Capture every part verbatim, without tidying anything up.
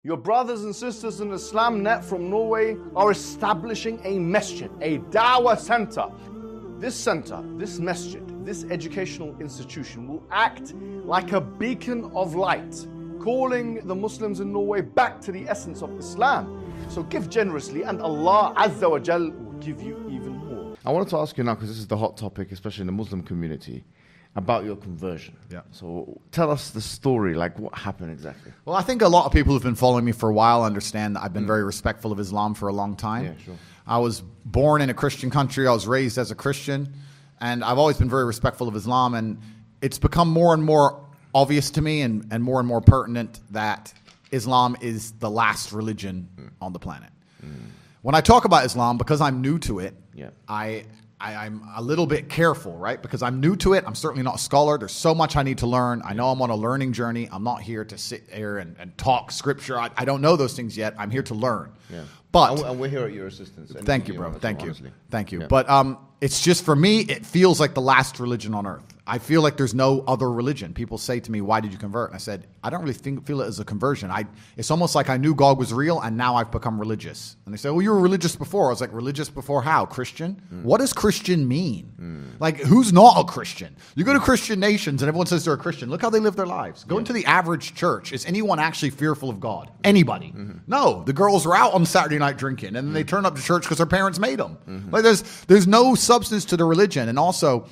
Your brothers and sisters in Islam Net from Norway are establishing a masjid, a dawah center. This center, this masjid, this educational institution will act like a beacon of light, calling the Muslims in Norway back to the essence of Islam. So give generously and Allah Azza wa Jal will give you even more. I wanted to ask you now, because this is the hot topic, especially in the Muslim community, about your conversion. Yeah. So tell us the story, like what happened exactly. Well, I think a lot of people who've been following me for a while understand that I've been mm. very respectful of Islam for a long time. Yeah, sure. I was born in a Christian country. I was raised as a Christian. And I've always been very respectful of Islam. And it's become more and more obvious to me and, and more and more pertinent that Islam is the last religion mm. on the planet. Mm. When I talk about Islam, because I'm new to it, yeah. I... I, I'm a little bit careful, right? Because I'm new to it. I'm certainly not a scholar. There's so much I need to learn. I know I'm on a learning journey. I'm not here to sit here and, and talk scripture. I, I don't know those things yet. I'm here to learn. Yeah. But and we're here at your assistance. Thank you, bro. Thank you. Honestly. Thank you. Yeah. But um, it's just, for me, it feels like the last religion on earth. I feel like there's no other religion. People say to me, why did you convert? And I said, I don't really think, feel it as a conversion. I, it's almost like I knew God was real, and now I've become religious. And they say, well, you were religious before. I was like, religious before how? Christian? Mm. What does Christian mean? Mm. Like, who's not a Christian? You go to Christian nations, and everyone says they're a Christian. Look how they live their lives. Go yeah. into the average church. Is anyone actually fearful of God? Anybody? Mm-hmm. No. The girls are out on Saturday night drinking, and then mm. they turn up to church because their parents made them. Mm-hmm. Like, there's, there's no substance to the religion. And also,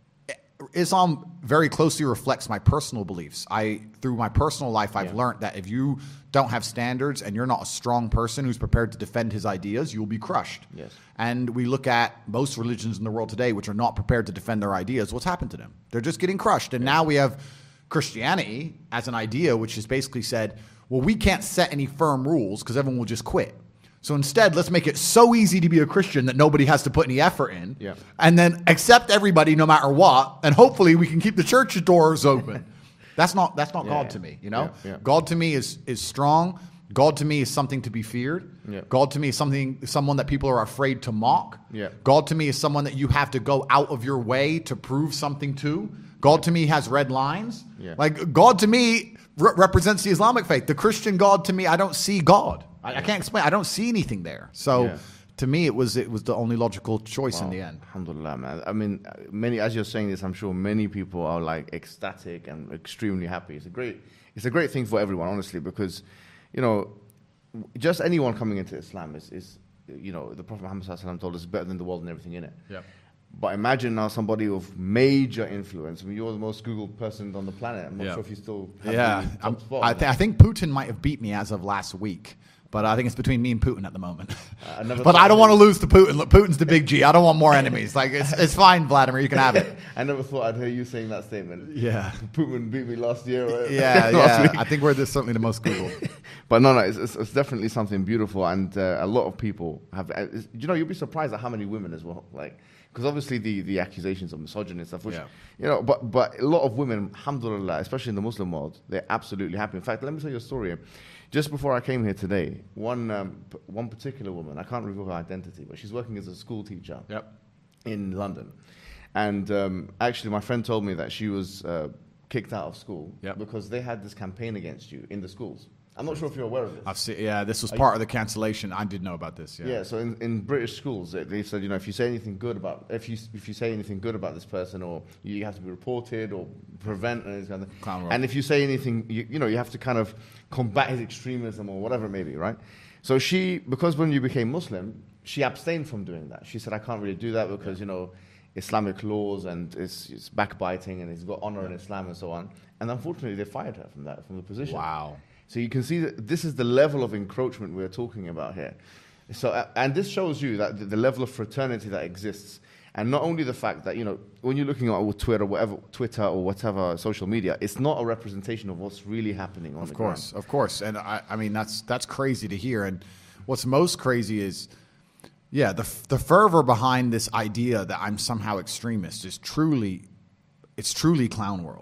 Islam very closely reflects my personal beliefs. I, through my personal life, I've yeah. learned that if you don't have standards and you're not a strong person who's prepared to defend his ideas, you will be crushed. Yes. And we look at most religions in the world today which are not prepared to defend their ideas. What's happened to them? They're just getting crushed. And yeah. now we have Christianity as an idea which has basically said, well, we can't set any firm rules because everyone will just quit. So instead, let's make it so easy to be a Christian that nobody has to put any effort in. Yeah. And then accept everybody no matter what. And hopefully we can keep the church doors open. That's not that's not yeah, God yeah. to me, you know? Yeah, yeah. God to me is is strong. God to me is something to be feared. Yeah. God to me is something someone that people are afraid to mock. Yeah. God to me is someone that you have to go out of your way to prove something to. God to me has red lines. Yeah. Like, God to me re- represents the Islamic faith. The Christian God to me, I don't see God. I, I can't explain. I don't see anything there. So yeah. to me, it was it was the only logical choice wow. in the end. Alhamdulillah, man. I mean, many as you're saying this, I'm sure many people are like ecstatic and extremely happy. It's a great, it's a great thing for everyone, honestly, because, you know, just anyone coming into Islam is, is you know, the Prophet Muhammad sallallahu alaihi wasallam told us better than the world and everything in it. Yeah. But imagine now somebody of major influence. I mean, you're the most Googled person on the planet. I'm not yeah. sure if you still have yeah. the top spot. I, th- I think Putin might have beat me as of last week. But I think it's between me and Putin at the moment. I never but I don't want to lose to Putin. Look, Putin's the big G. I don't want more enemies. Like, it's it's fine, Vladimir. You can have it. I never thought I'd hear you saying that statement. Yeah. Putin beat me last year. Right? Yeah, last yeah. week. I think we're the, certainly the most Googled. But no, no, it's, it's, it's definitely something beautiful. And uh, a lot of people have... Uh, you know, you'll be surprised at how many women as well. Like, because obviously the, the accusations of misogyny and stuff, which, yeah. you know, but, but a lot of women, alhamdulillah, especially in the Muslim world, they're absolutely happy. In fact, let me tell you a story. Just before I came here today, one um, p- one particular woman, I can't reveal her identity, but she's working as a school teacher yep. in London. And um, actually, my friend told me that she was uh, kicked out of school yep. because they had this campaign against you in the schools. I'm not sure if you're aware of this. I've seen, yeah, this was Are part you, of the cancellation. I did know about this. Yeah. Yeah. So in, in British schools, they, they said, you know, if you say anything good about if you if you say anything good about this person, or you have to be reported or prevent and this kind of thing. And if you say anything, you, you know, you have to kind of combat his extremism or whatever it may be, right? So she, because when you became Muslim, she abstained from doing that. She said, I can't really do that because, you know, Islamic laws and it's, it's backbiting and it's got honor in Islam and so on. And unfortunately, they fired her from that, from the position. Wow. So you can see that this is the level of encroachment we're talking about here. So, uh, and this shows you that the, the level of fraternity that exists, and not only the fact that, you know, when you're looking at Twitter, whatever Twitter or whatever social media, it's not a representation of what's really happening on of the course, ground. Of course, and I, I mean that's that's crazy to hear. And what's most crazy is, yeah, the the fervor behind this idea that I'm somehow extremist is truly, it's truly clown world.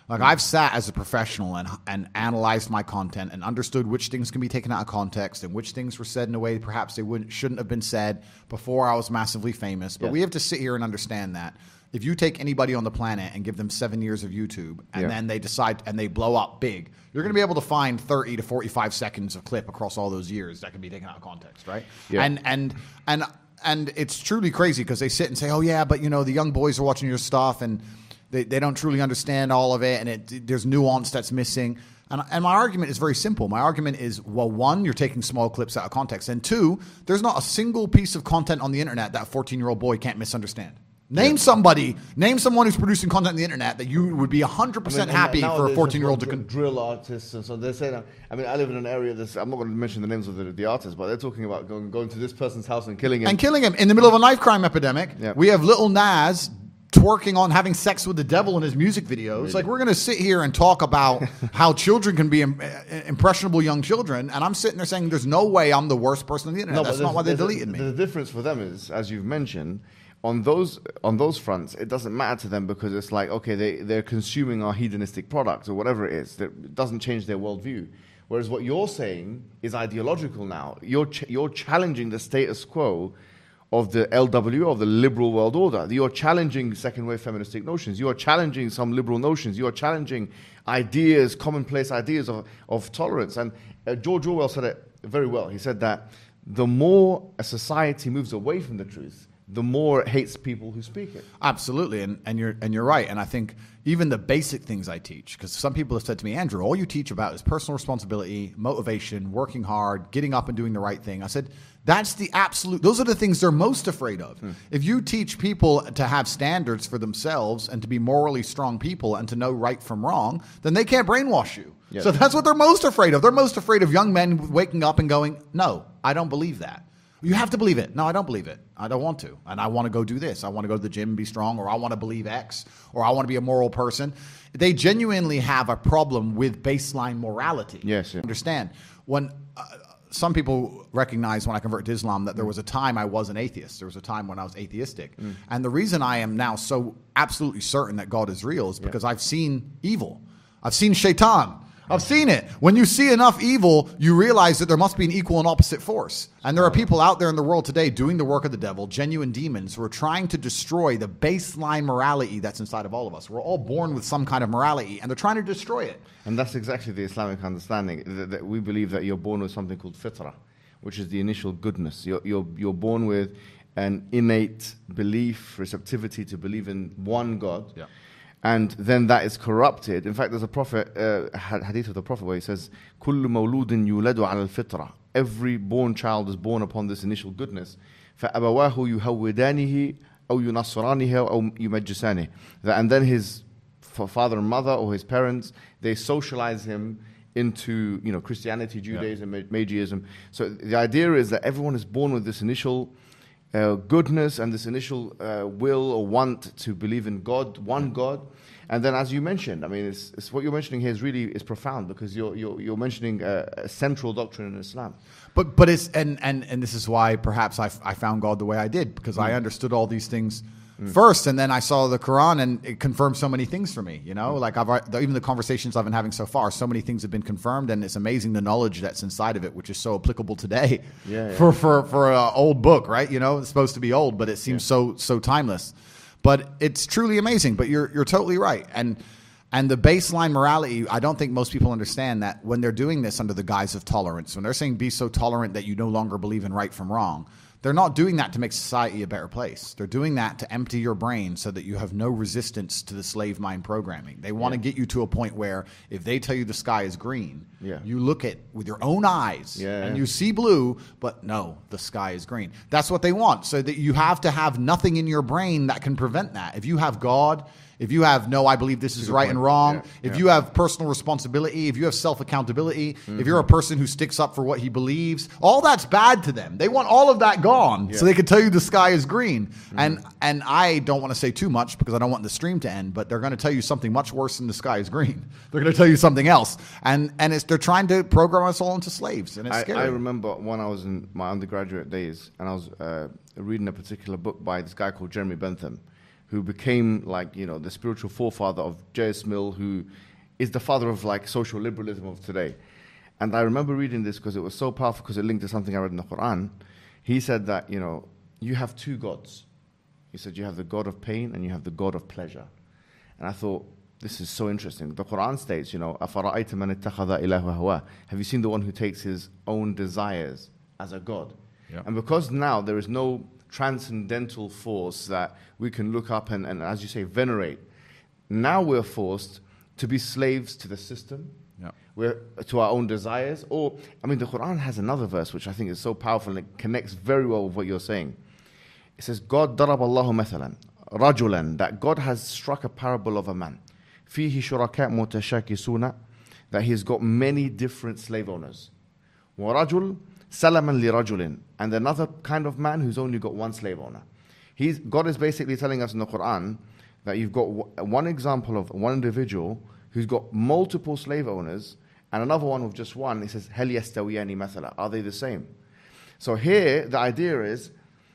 Like I've sat as a professional and and analyzed my content and understood which things can be taken out of context and which things were said in a way perhaps they wouldn't shouldn't have been said before I was massively famous. But Yeah. we have to sit here and understand that if you take anybody on the planet and give them seven years of YouTube and Yeah. then they decide and they blow up big, you're going to be able to find thirty to forty-five seconds of clip across all those years that can be taken out of context, right? Yeah. And and and and it's truly crazy because they sit and say, "Oh yeah, but you know the young boys are watching your stuff and they, they don't truly understand all of it, and it, there's nuance that's missing." And, and my argument is very simple. My argument is, well, one, you're taking small clips out of context, and two, there's not a single piece of content on the internet that a fourteen-year-old boy can't misunderstand. Name yeah. somebody, name someone who's producing content on the internet that you would be one hundred percent I mean, happy for a fourteen-year-old to... Con- drill artists, and so they're saying, I mean, I live in an area that's, I'm not going to mention the names of the, the artists, but they're talking about going, going to this person's house and killing him. And killing him in the middle of a knife crime epidemic. Yeah. We have Lil Nas twerking on having sex with the devil in his music videos. Really? Like, we're going to sit here and talk about how children can be Im- impressionable young children, and I'm sitting there saying there's no way I'm the worst person on the internet. No, That's not why they deleted a, me. The difference for them is, as you've mentioned, on those on those fronts, it doesn't matter to them because it's like, okay, they, they're consuming our hedonistic products or whatever it is. It doesn't change their worldview. Whereas what you're saying is ideological now. You're ch- you're challenging the status quo of the L W, of the liberal world order. You're challenging second-wave feministic notions. You are challenging some liberal notions. You are challenging ideas, commonplace ideas of, of tolerance. And uh, George Orwell said it very well. He said that the more a society moves away from the truth, the more it hates people who speak it. Absolutely, and, and you're and you're right. And I think even the basic things I teach, because some people have said to me, Andrew, all you teach about is personal responsibility, motivation, working hard, getting up and doing the right thing. I said, that's the absolute, those are the things they're most afraid of. Hmm. If you teach people to have standards for themselves and to be morally strong people and to know right from wrong, then they can't brainwash you. Yes. So that's what they're most afraid of. They're most afraid of young men waking up and going, no, I don't believe that. You have to believe it. No, I don't believe it. I don't want to. And I want to go do this. I want to go to the gym and be strong, or I want to believe X, or I want to be a moral person. They genuinely have a problem with baseline morality. Yes. Yeah. Understand? When uh, some people recognize when I converted to Islam that there was a time I was an atheist. There was a time when I was atheistic. Mm. And the reason I am now so absolutely certain that God is real is because yeah. I've seen evil. I've seen shaitan. I've seen it. When you see enough evil, you realize that there must be an equal and opposite force. And there are people out there in the world today doing the work of the devil, genuine demons, who are trying to destroy the baseline morality that's inside of all of us. We're all born with some kind of morality, and they're trying to destroy it. And that's exactly the Islamic understanding, that, that we believe that you're born with something called fitrah, which is the initial goodness. You're, you're, you're born with an innate belief, receptivity to believe in one God. Yeah. And then that is corrupted. In fact, there's a prophet, uh, hadith of the Prophet where he says, كُلُّ مَوْلُودٍ يُولَدُ عَلَى الْفِطْرَةِ. Every born child is born upon this initial goodness. فَأَبَوَاهُ يُهَوِّدَانِهِ أَوْ يُنَصِّرَانِهِ أَوْ يُمَجِّسَانِهِ. And then his father and mother or his parents, they socialize him into, you know, Christianity, Judaism, yeah. Magiism. So the idea is that everyone is born with this initial Uh, goodness and this initial uh, will or want to believe in God, one God. And then, as you mentioned, I mean, it's, it's what you're mentioning here is really is profound, because you're you're, you're mentioning a, a central doctrine in Islam. But but it's and and, and this is why perhaps I, I found God the way I did, because mm. I understood all these things mm. first, and then I saw the Quran, and it confirmed so many things for me. You know, mm. like I've even the conversations I've been having so far, so many things have been confirmed, and it's amazing the knowledge that's inside of it, which is so applicable today. Yeah, yeah. For for for an old book, right? You know, it's supposed to be old, but it seems yeah. so so timeless. But it's truly amazing. But you're you're totally right. And and the baseline morality, I don't think most people understand that when they're doing this under the guise of tolerance, when they're saying be so tolerant that you no longer believe in right from wrong, they're not doing that to make society a better place. They're doing that to empty your brain so that you have no resistance to the slave mind programming. They want yeah. to get you to a point where if they tell you the sky is green, yeah. you look at with your own eyes yeah, and yeah. you see blue, but no, the sky is green. That's what they want, so that you have to have nothing in your brain that can prevent that. If you have God, if you have, no, I believe this is right and wrong, yeah, if yeah. you have personal responsibility, if you have self-accountability, mm-hmm. if you're a person who sticks up for what he believes, all that's bad to them. They want all of that gone yeah. so they can tell you the sky is green. Mm-hmm. And and I don't want to say too much because I don't want the stream to end, but they're going to tell you something much worse than the sky is green. They're going to tell you something else. And and it's they're trying to program us all into slaves, and it's I, scary. I remember when I was in my undergraduate days, and I was uh, reading a particular book by this guy called Jeremy Bentham. who became like, you know, the spiritual forefather of J S Mill, who is the father of like social liberalism of today. And I remember reading this because it was so powerful because it linked to something I read in the Quran. He said that, you know, you have two gods. He said you have the God of pain and you have the God of pleasure. And I thought, this is so interesting. The Quran states, you know, أَفَرَأَيْتَ مَنِ اتَّخَذَ إِلَهُ هَوَاهُ. Have you seen the one who takes his own desires as a God? Yeah. And because now there is no transcendental force that we can look up and, and, as you say, venerate, now we're forced to be slaves to the system, yeah. we're to our own desires. Or, I mean, the Quran has another verse which I think is so powerful and it connects very well with what you're saying. It says, God darab Allahu mathalan, rajulan, that God has struck a parable of a man. فيه شركاء متشاكسون, that he has got many different slave owners. ورجل سلما لرجل, and another kind of man who's only got one slave owner. He's, God is basically telling us in the Quran that you've got w- one example of one individual who's got multiple slave owners and another one with just one. He says, هل يستويان مثلا, are they the same? So here the idea is,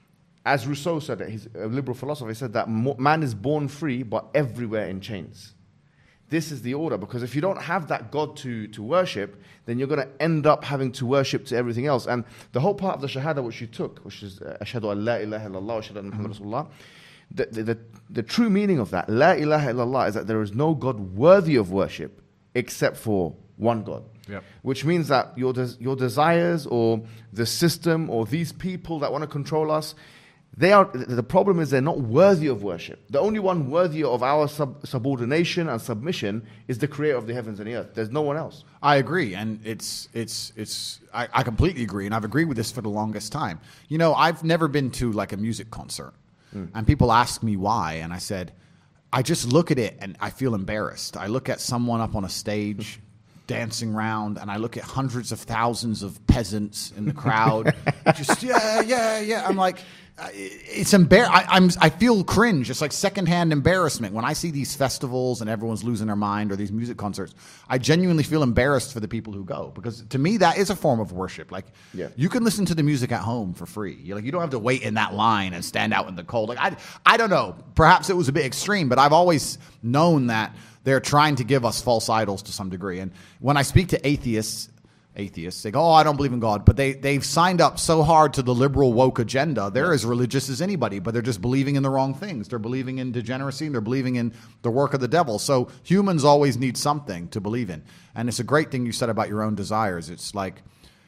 as Rousseau said it, he's a liberal philosopher, he said that man is born free but everywhere in chains. This is the order, because if you don't have that God to, to worship, then you're going to end up having to worship to everything else. And the whole part of the Shahada which you took, which is Ashhadu an la ilaha illallah wa ashhadu anna Muhammad Rasulullah, the, the, the, the true meaning of that, La ilaha illallah, is that there is no God worthy of worship except for one God. Yep. Which means that your, des- your desires or the system or these people that want to control us, They are, the problem is they're not worthy of worship. The only one worthy of our sub, subordination and submission is the creator of the heavens and the earth. There's no one else. I agree, and it's it's it's. I, I completely agree, and I've agreed with this for the longest time. You know, I've never been to like a music concert, mm. and people ask me why, and I said, I just look at it and I feel embarrassed. I look at someone up on a stage. dancing around, and I look at hundreds of thousands of peasants in the crowd. just yeah, yeah, yeah. I'm like, it's embar. I, I'm. I feel cringe. It's like secondhand embarrassment when I see these festivals and everyone's losing their mind, or these music concerts. I genuinely feel embarrassed for the people who go, because to me that is a form of worship. Like, yeah. you can listen to the music at home for free. You're like, you don't have to wait in that line and stand out in the cold. Like, I, I don't know. Perhaps it was a bit extreme, but I've always known that they're trying to give us false idols to some degree. And when I speak to atheists, atheists, they go, oh, I don't believe in God. But they, they've signed up so hard to the liberal woke agenda. They're yeah. as religious as anybody, but they're just believing in the wrong things. They're believing in degeneracy, and they're believing in the work of the devil. So humans always need something to believe in. And it's a great thing you said about your own desires. It's like,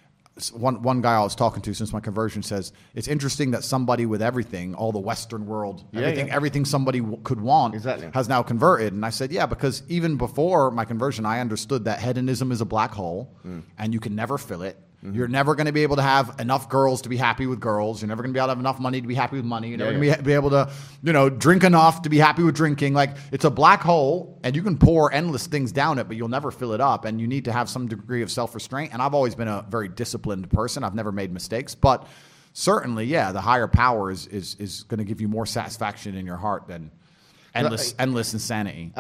One one guy I was talking to since my conversion says, it's interesting that somebody with everything, all the Western world, yeah, everything yeah. everything somebody w- could want exactly. has now converted. And I said, yeah, because even before my conversion, I understood that hedonism is a black hole, mm. and you can never fill it. Mm-hmm. You're never going to be able to have enough girls to be happy with girls. You're never going to be able to have enough money to be happy with money. You're never yeah, going to be, be able to, you know, drink enough to be happy with drinking. Like, it's a black hole, and you can pour endless things down it, but you'll never fill it up. And you need to have some degree of self-restraint. And I've always been a very disciplined person. I've never made mistakes. But certainly, yeah, the higher power is is, is going to give you more satisfaction in your heart than endless, endless insanity.